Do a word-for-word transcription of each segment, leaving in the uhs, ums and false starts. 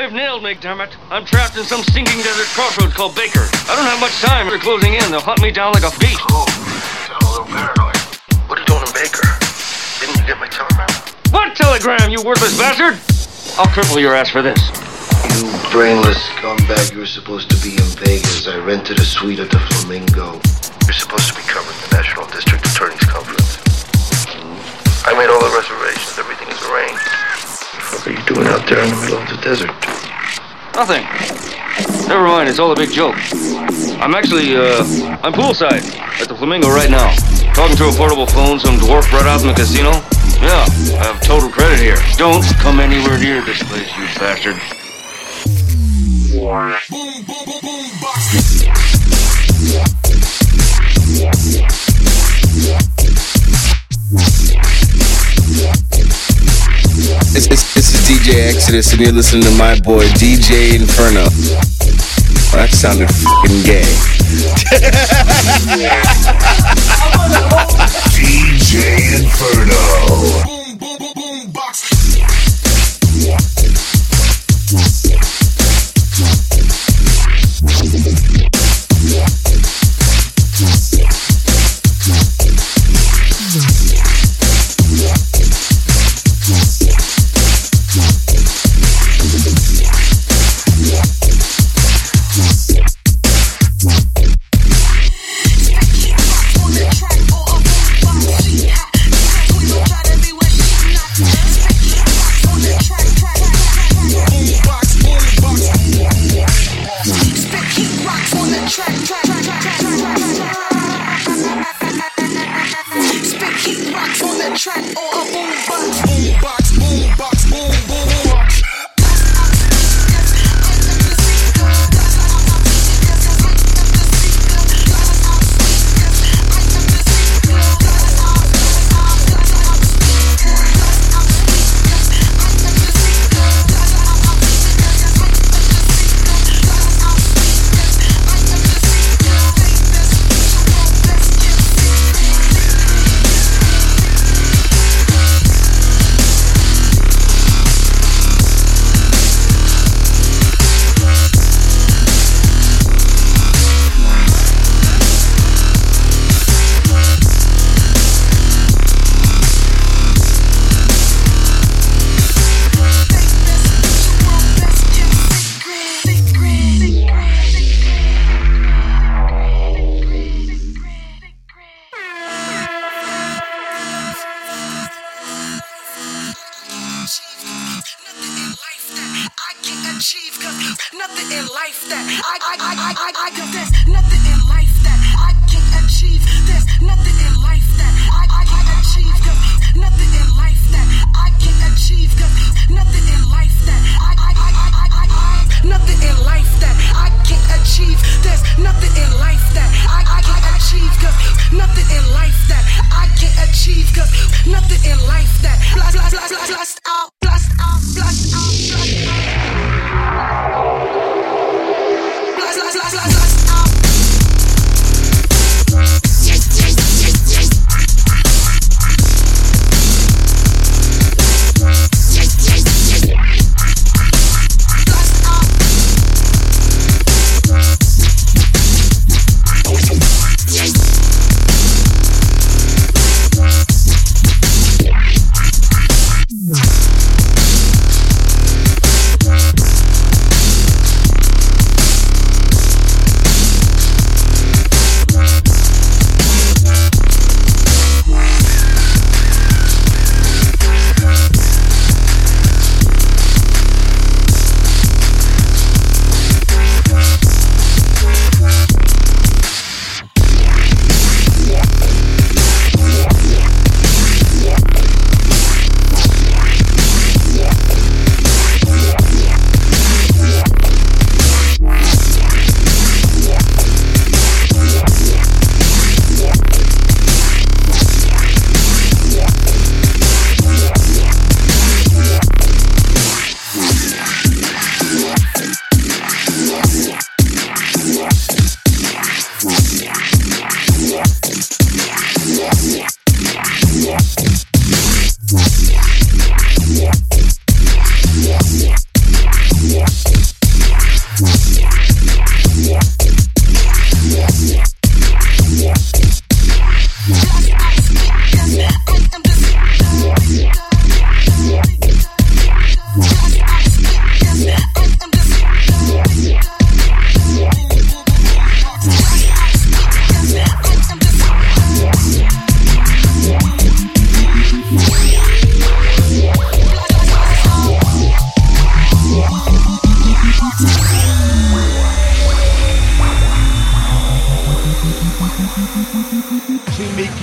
They've nailed me, dammit. I'm trapped in some stinking desert crossroads called Baker. I don't have much time. They're closing in. They'll hunt me down like a beast. Oh, I'm a little paranoid. What are you doing in Baker? Didn't you get my telegram? What telegram, you worthless bastard? I'll cripple your ass for this. You brainless scumbag, you were supposed to be in Vegas. I rented a suite at the Flamingo. You're supposed to be covering the National District Attorney's Conference. I made all the reservations. Everything is arranged. What are you doing out there in the middle of the desert? Nothing. Never mind, it's all a big joke. I'm actually, uh, I'm poolside at the Flamingo right now. Talking to a portable phone some dwarf brought out from the casino. Yeah, I have total credit here. Don't come anywhere near this place, you bastard. Boom, boom, boom, boom, box. It's, it's, this is D J Exodus, and you're listening to my boy D J Inferno. Oh, that sounded f***ing gay. D J Inferno. Boom, boom, boom, boom, box.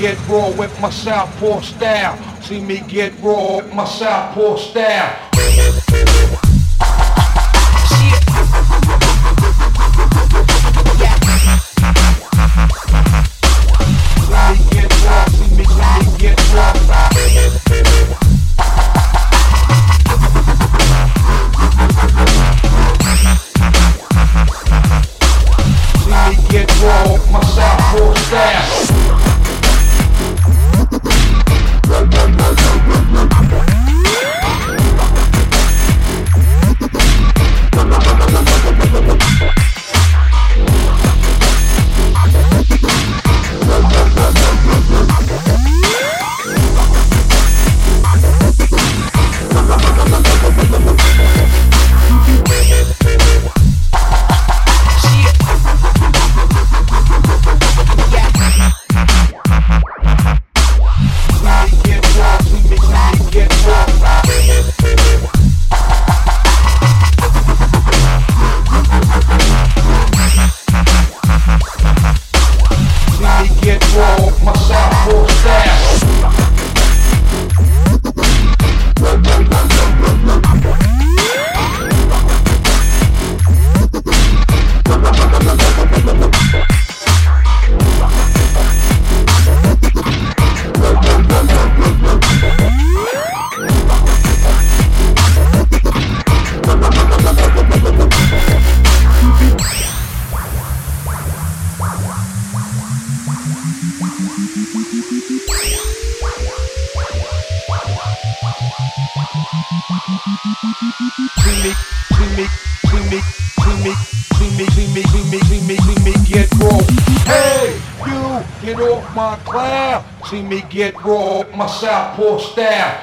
get raw with my southpaw style. See me get raw with my southpaw style. See me get raw, my southpaw style.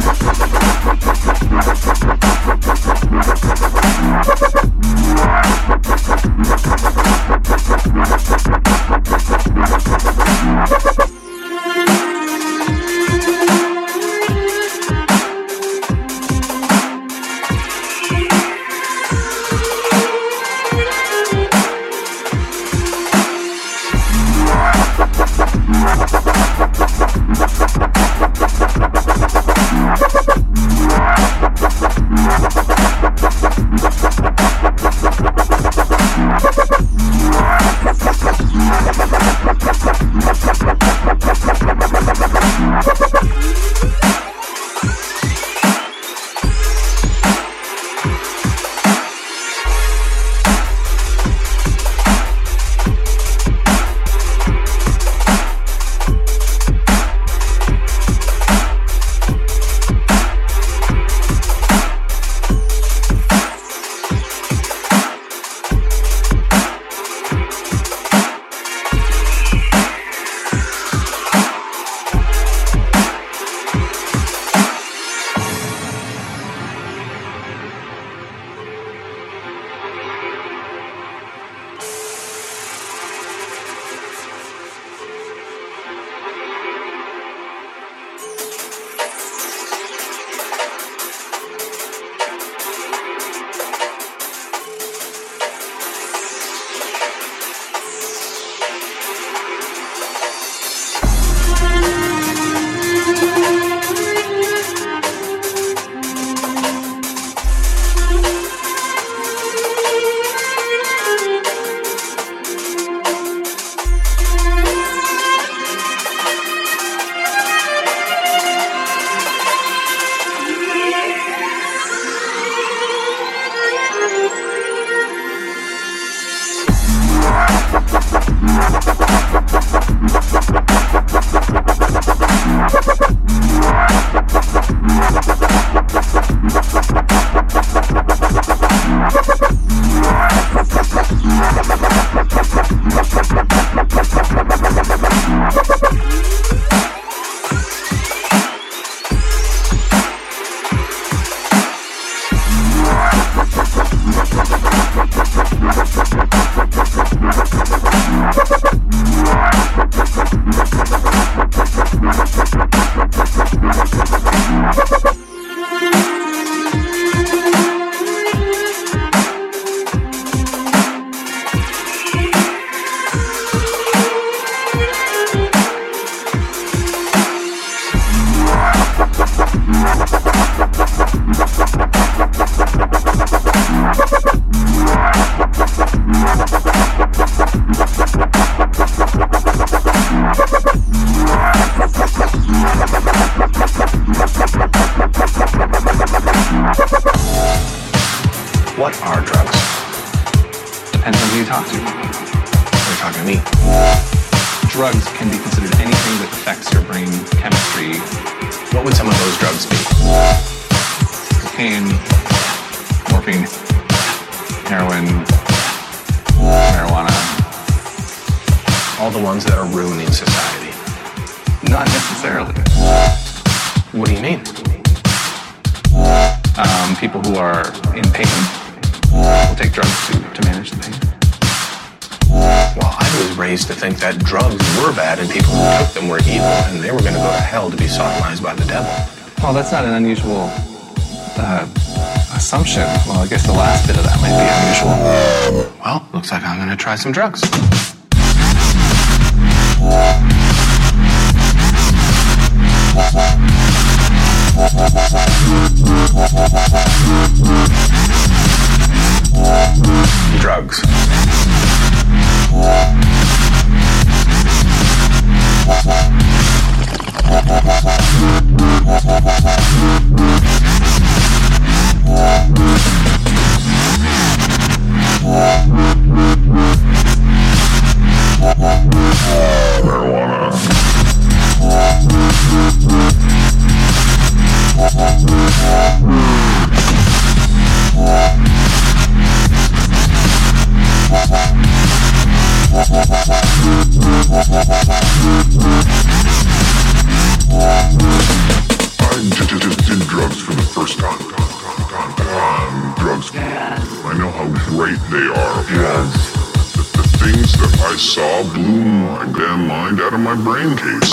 We'll be right back. That drugs were bad and people who took them were evil and they were going to go to hell to be sodomized by the devil. Well, that's not an unusual uh, assumption. Well, I guess the last bit of that might be unusual. Well, looks like I'm going to try some drugs. Drugs. My brain case.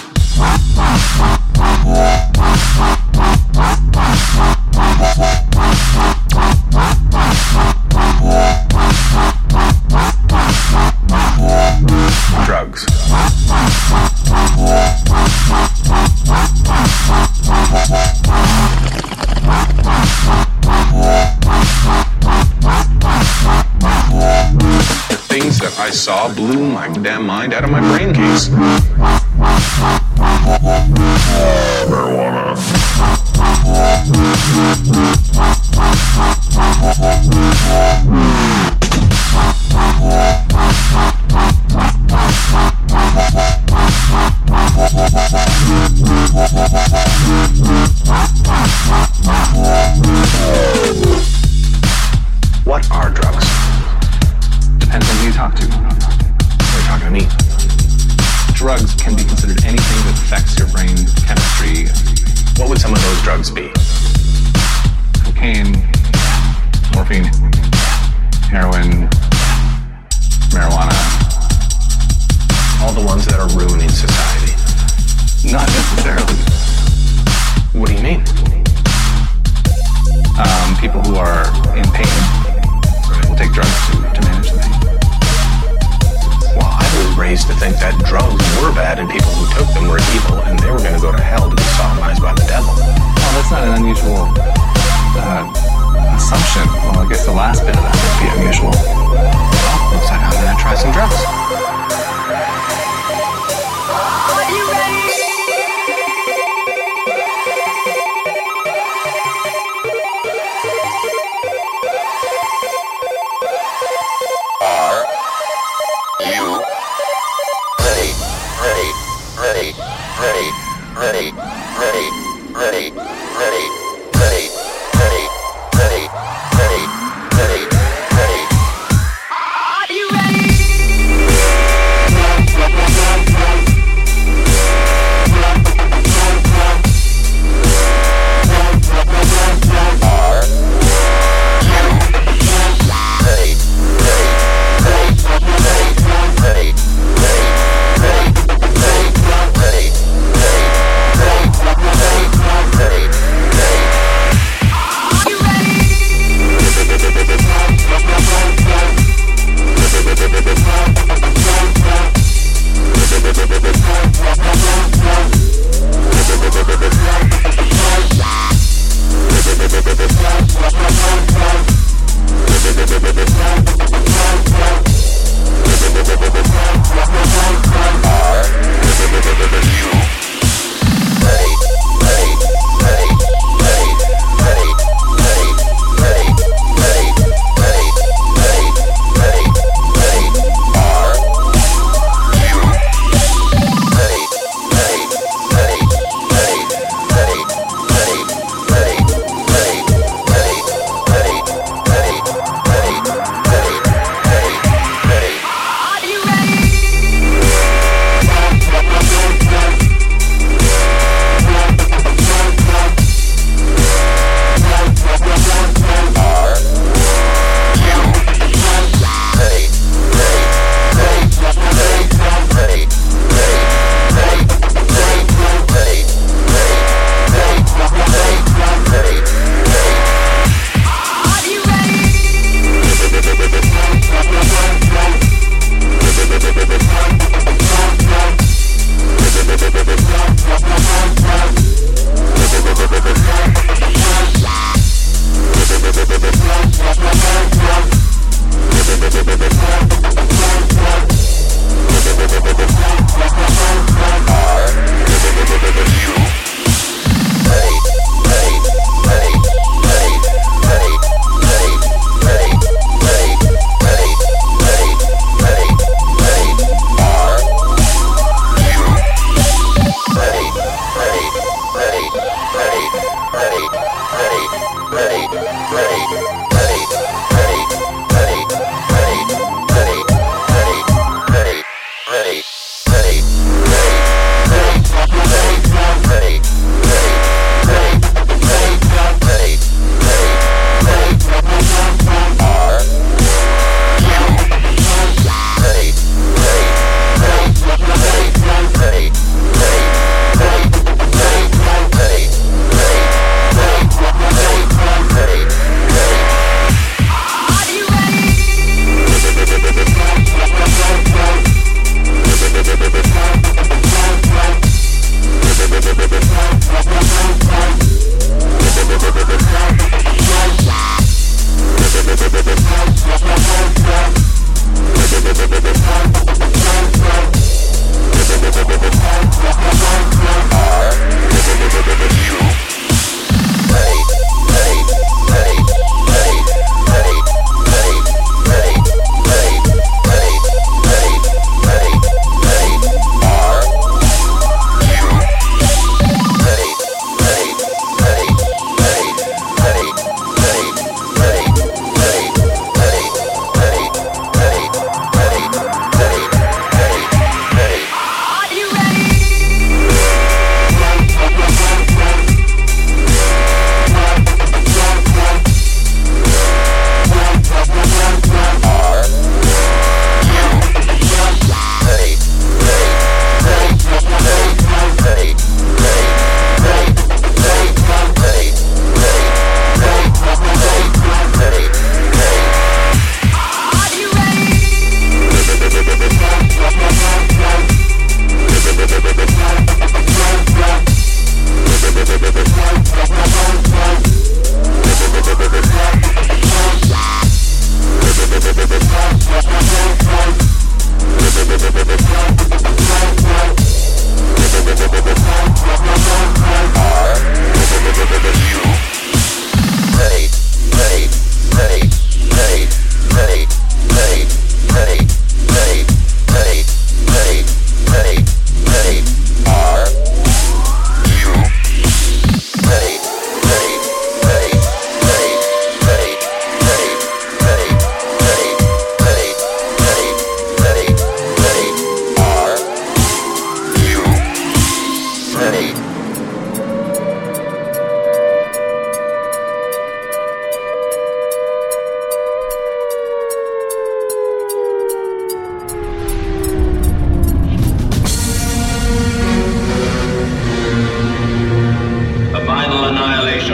Drugs. The things that I saw blew my damn mind out of my brain case. Marijuana. What are drugs? Depends on who you talk to. You're talking to me. Drugs can be considered anything that affects your brain chemistry. What would some of those drugs be? Cocaine, morphine, heroin, marijuana. All the ones that are ruining society. Not necessarily. What do you mean? Um, people who are in pain will take drugs to, to manage the pain. Well, I was raised to think that drugs were bad and people who took them were evil and they were going to go to hell to be sodomized by the devil. Well, that's not an unusual uh, assumption. Well, I guess the last bit of that might be unusual. Well, looks like I'm going to try some drugs. Are you ready? ready, ready, ready, ready, ready, ready, ready, ready, ready, ready. Are you ready? Are you ready?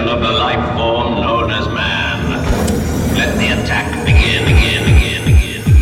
expression of the life form known as man. Let the attack begin, begin, begin, begin, begin.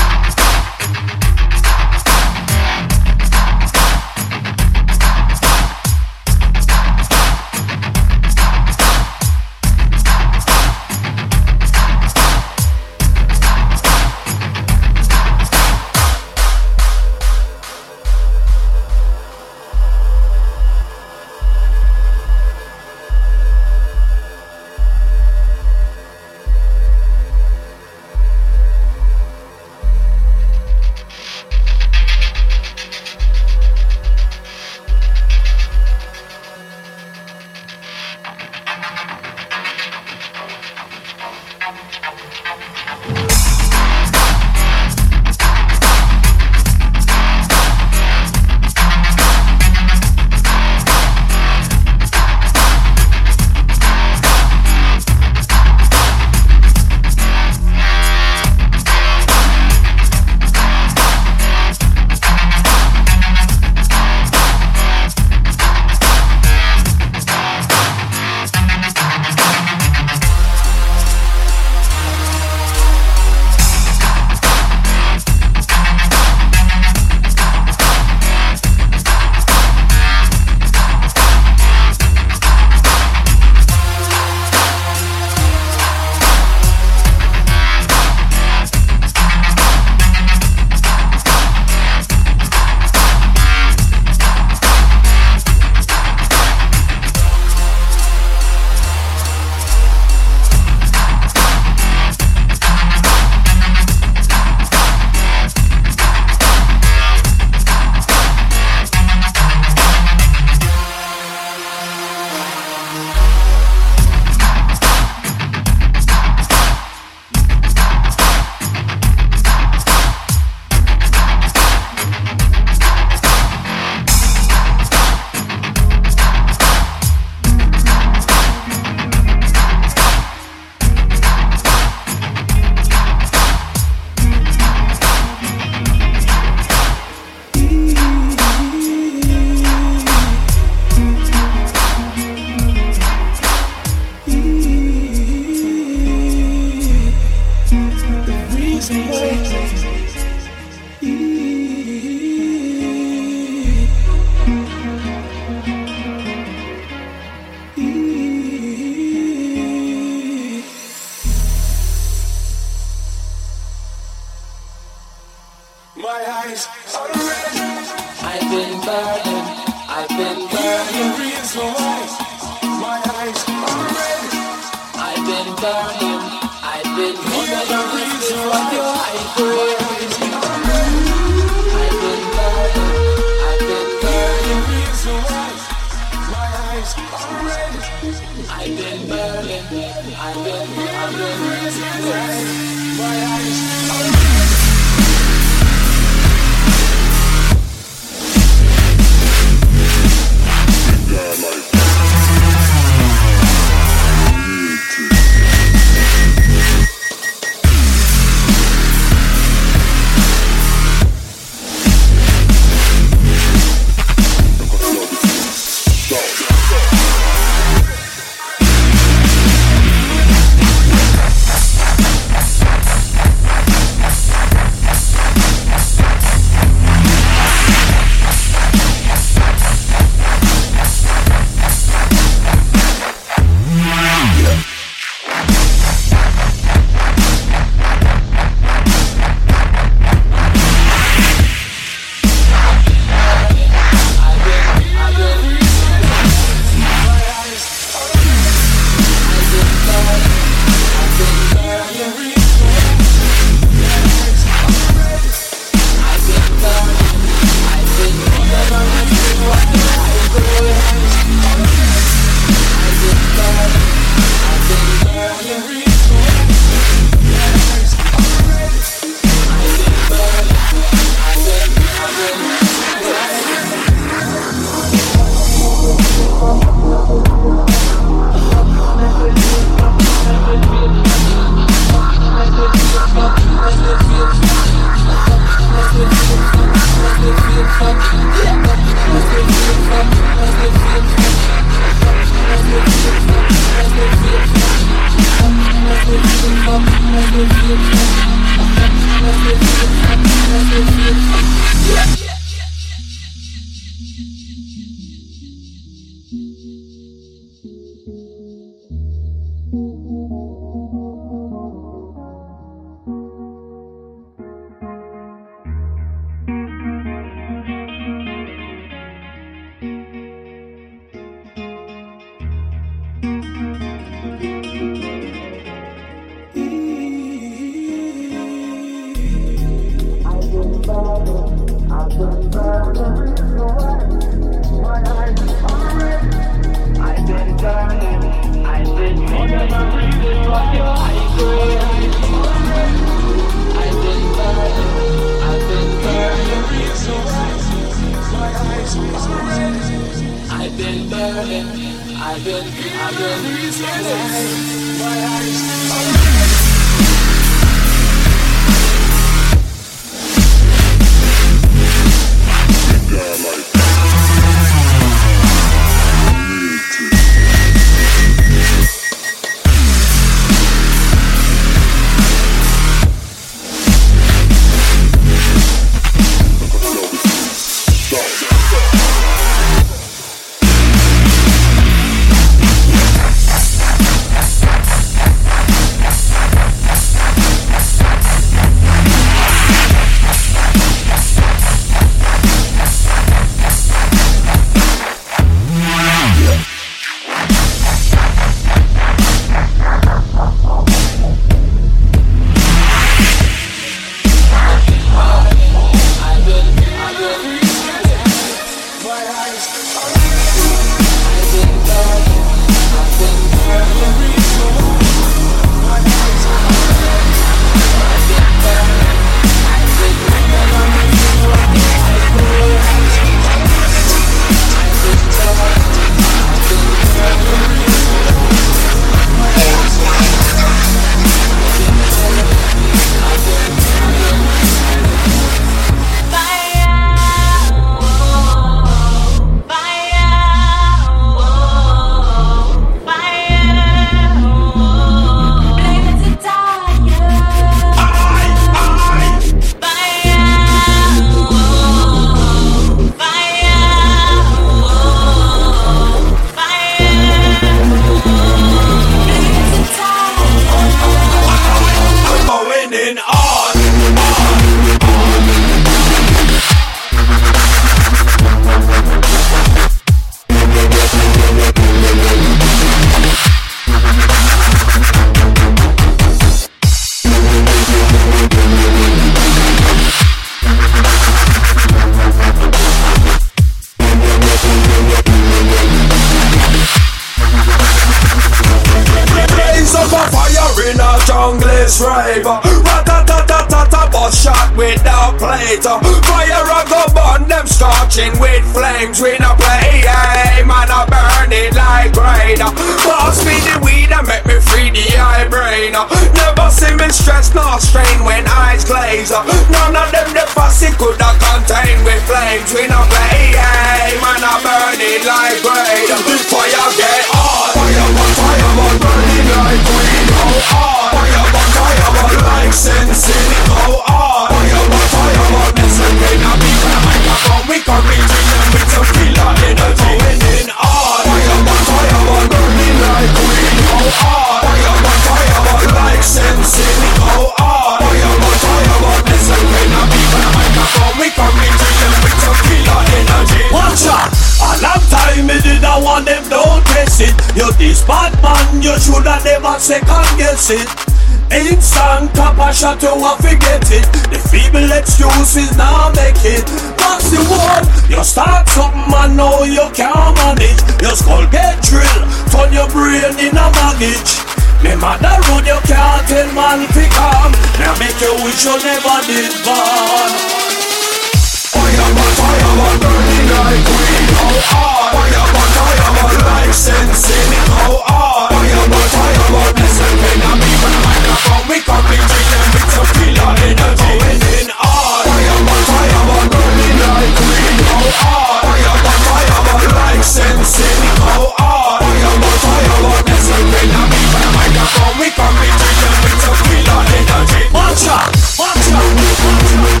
in a junglist rave. Rat-a-ta-ta-ta-ta, bus shot with the plate. Fire a go burn them scorching with flames. We no play, hey, man I burn it like rain. Pass me the weed and make me free the eye brain. Never see me stress nor strain when eyes glaze. None of them the fussy could have contained with flames. We no play, hey, man I burn it like rain. Fire get hot, fire burn, fire burn, burning like weed. Go hard, fire burn, fire burn like sensing. Go hard, fire burn, fire burn. This is when I be when I microphone. We come in and with some killer energy. Going in hard, fire burn, fire burn, burning like weed. Go hard, fire burn, fire burn like sensing. Go hard, fire burn, fire burn. This is when I be when I microphone. We come in and with some killer energy. Watch out! A long time me did I want them don't test it. You this bad man, you shoulda never second guess it. Instant top a shot, you won't forget it. The feeble excuses now make it. What's the word? You start something and know you can't manage. Your skull get drilled, turn your brain in a baggage. Me mother road you can't tell man to come. Now make you wish you never did born. Fire burn, fire burn, burning like weed. Go hard, fire burn, fire burn like sensing. Go hard, fire burn, fire burn. Listen when I be when I microphone. We come in and with some killer energy. Going in hard, fire burn, fire burn, burning like weed. Go hard, fire burn, fire burn like sensing. Go hard, fire burn, fire burn. Listen when I be when I microphone. We come in and with some killer energy. Watch out, watch out, watch out.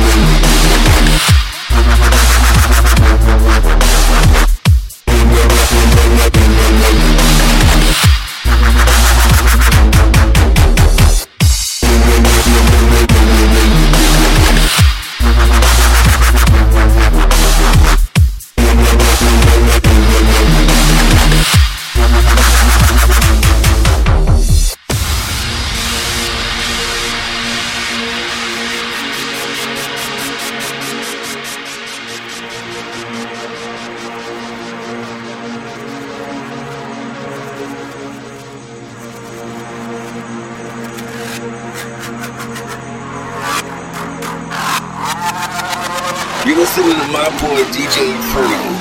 You're listening to my boy D J Inferno.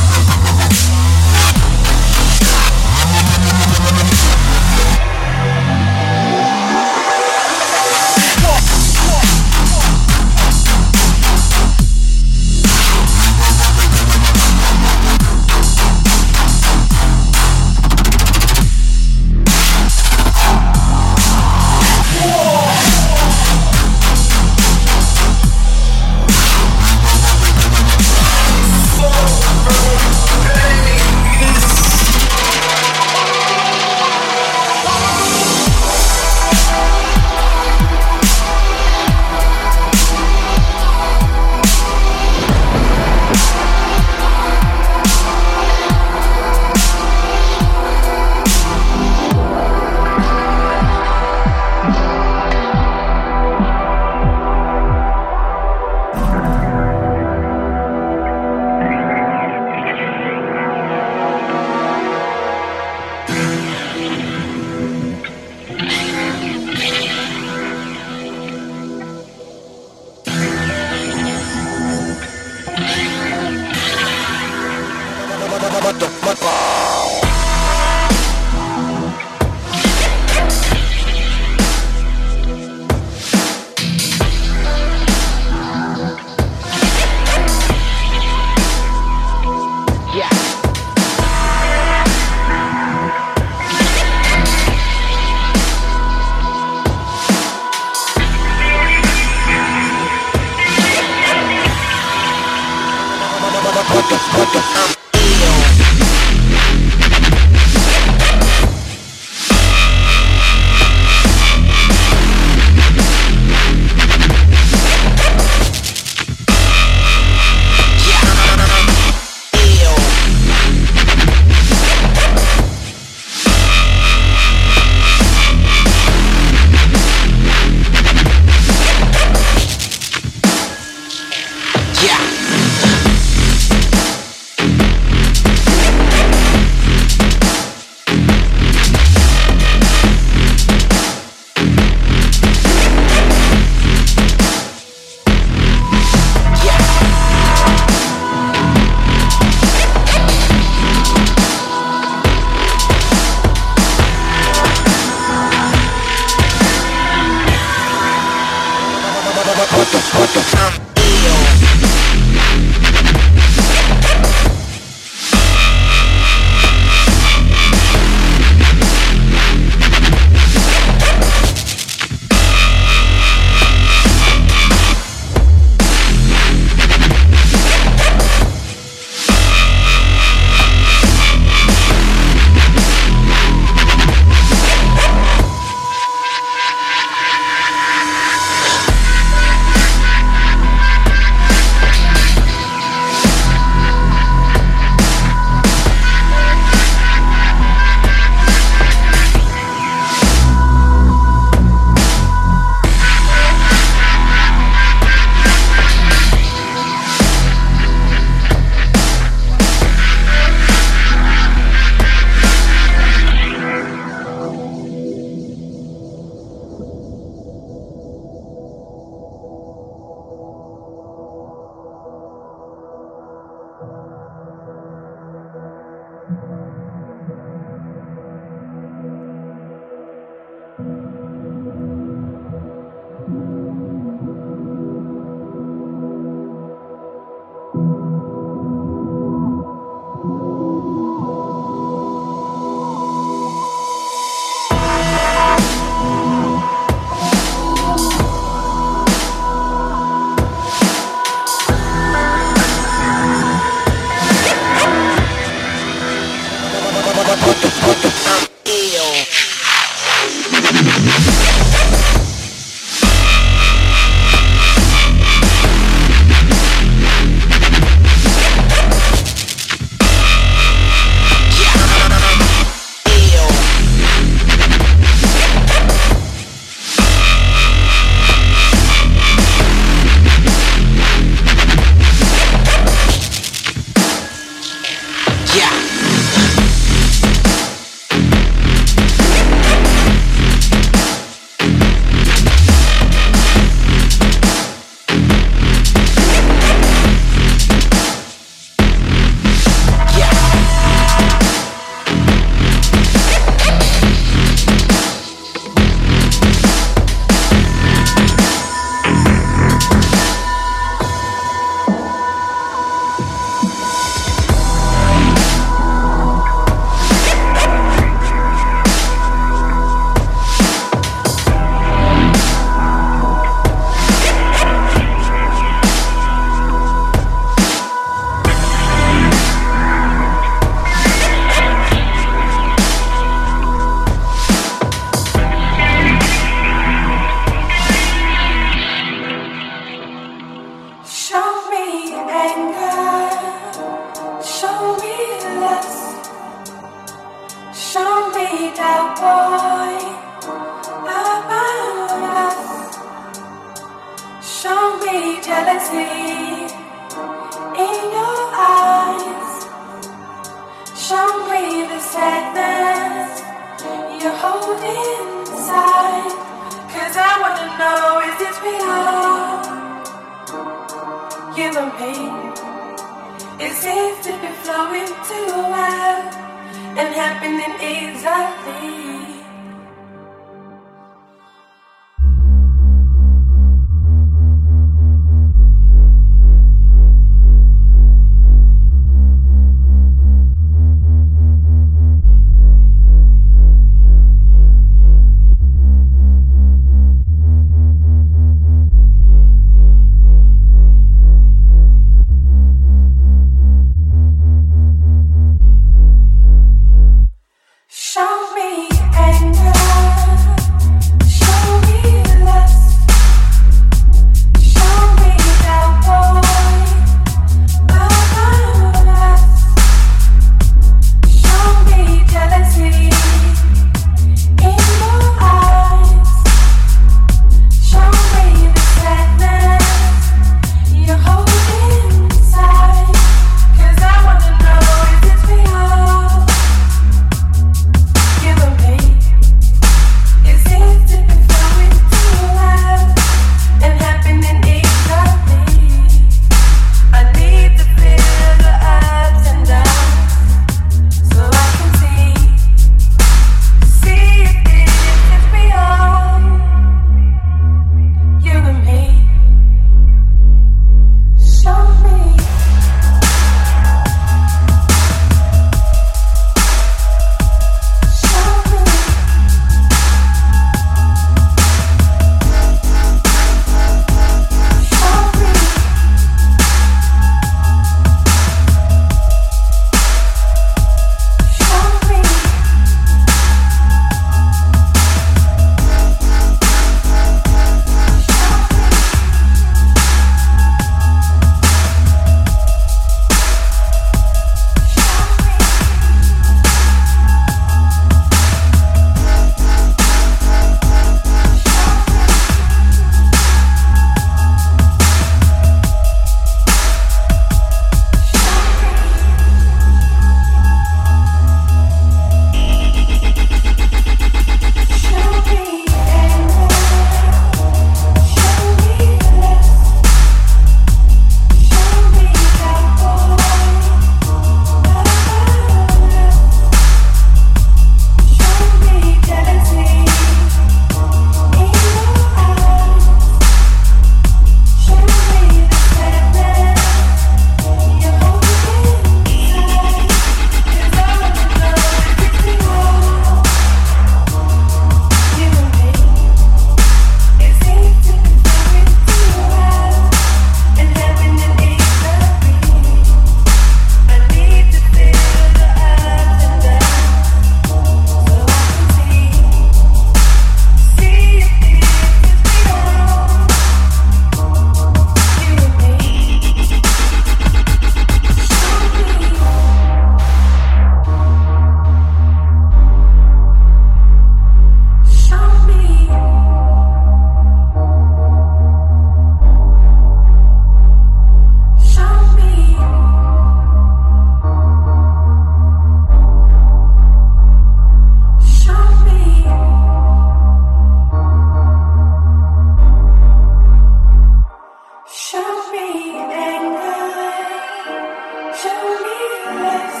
me anger, show me lust,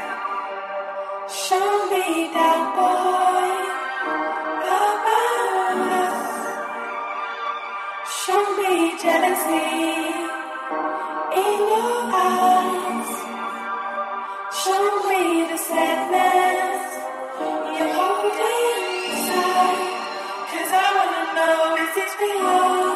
show me doubt, boy, about us. Show me jealousy in your eyes. Show me the sadness you're holding inside. 'Cause I wanna know if it's real.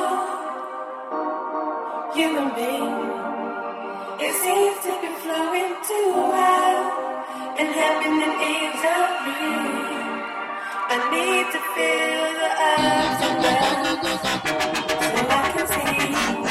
You and me, it seems to be flowing too well, and happening easily. I need to feel the earth so well, so I can see.